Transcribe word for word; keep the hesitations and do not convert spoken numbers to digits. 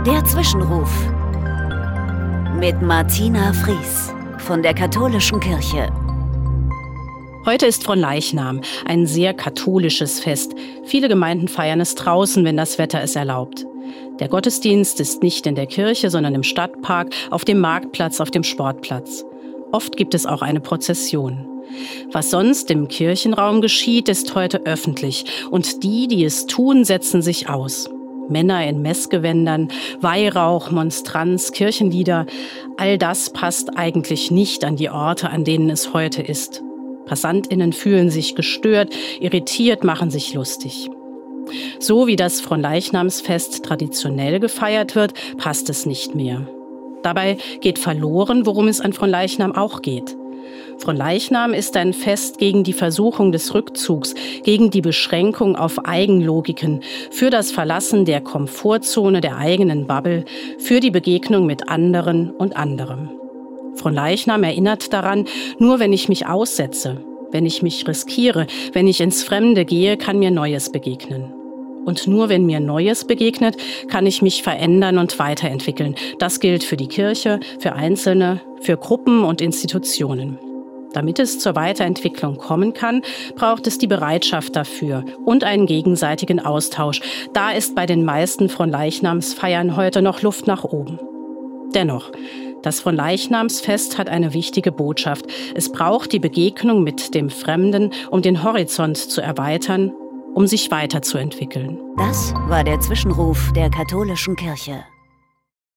Der Zwischenruf mit Martina Fries von der Katholischen Kirche. Heute ist Fronleichnam, ein sehr katholisches Fest. Viele Gemeinden feiern es draußen, wenn das Wetter es erlaubt. Der Gottesdienst ist nicht in der Kirche, sondern im Stadtpark, auf dem Marktplatz, auf dem Sportplatz. Oft gibt es auch eine Prozession. Was sonst im Kirchenraum geschieht, ist heute öffentlich. Und die, die es tun, setzen sich aus. Männer in Messgewändern, Weihrauch, Monstranz, Kirchenlieder. All das passt eigentlich nicht an die Orte, an denen es heute ist. PassantInnen fühlen sich gestört, irritiert, machen sich lustig. So wie das Fronleichnamsfest traditionell gefeiert wird, passt es nicht mehr. Dabei geht verloren, worum es an Fronleichnam auch geht. Fronleichnam ist ein Fest gegen die Versuchung des Rückzugs, gegen die Beschränkung auf Eigenlogiken, für das Verlassen der Komfortzone der eigenen Bubble, für die Begegnung mit anderen und anderem. Fronleichnam erinnert daran, nur wenn ich mich aussetze, wenn ich mich riskiere, wenn ich ins Fremde gehe, kann mir Neues begegnen. Und nur wenn mir Neues begegnet, kann ich mich verändern und weiterentwickeln. Das gilt für die Kirche, für Einzelne, für Gruppen und Institutionen. Damit es zur Weiterentwicklung kommen kann, braucht es die Bereitschaft dafür und einen gegenseitigen Austausch. Da ist bei den meisten Fronleichnamsfeiern heute noch Luft nach oben. Dennoch, das Fronleichnamsfest hat eine wichtige Botschaft. Es braucht die Begegnung mit dem Fremden, um den Horizont zu erweitern, um sich weiterzuentwickeln. Das war der Zwischenruf der Katholischen Kirche.